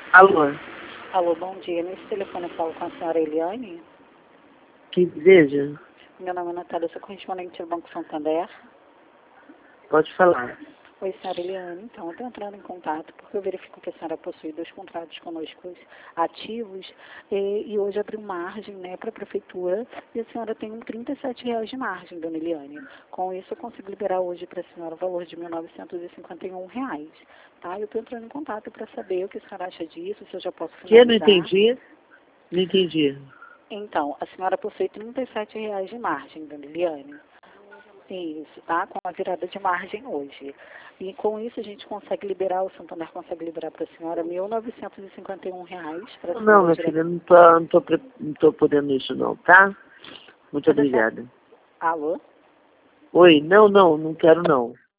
Alô, Alô, bom dia. Nesse telefone eu falo com a senhora Eliane. quem deseja? Meu nome é Natália, eu sou correspondente do Banco Santander. Pode falar. Oi, senhora Eliane. Então, eu estou entrando em contato porque eu verifico que a senhora possui 2 contratos conosco ativos e hoje abriu margem, né, para a prefeitura e a senhora tem R$ 37 de margem, dona Eliane. Com isso, eu consigo liberar hoje para a senhora o valor de R$ 1.951, tá? Eu estou entrando em contato para saber o que a senhora acha disso, se eu já posso Que eu não finalizar. entendi? Não entendi. Então, a senhora possui R$ 37 de margem, dona Eliane. Isso, tá? Com a virada de margem hoje. E com isso a gente consegue liberar, o Santander consegue liberar para a senhora R$ 1.951 para a Não, senhora minha direto. filha, não tô podendo isso não, tá? Muito Mas a senhora... obrigada. Alô? Oi, não quero não.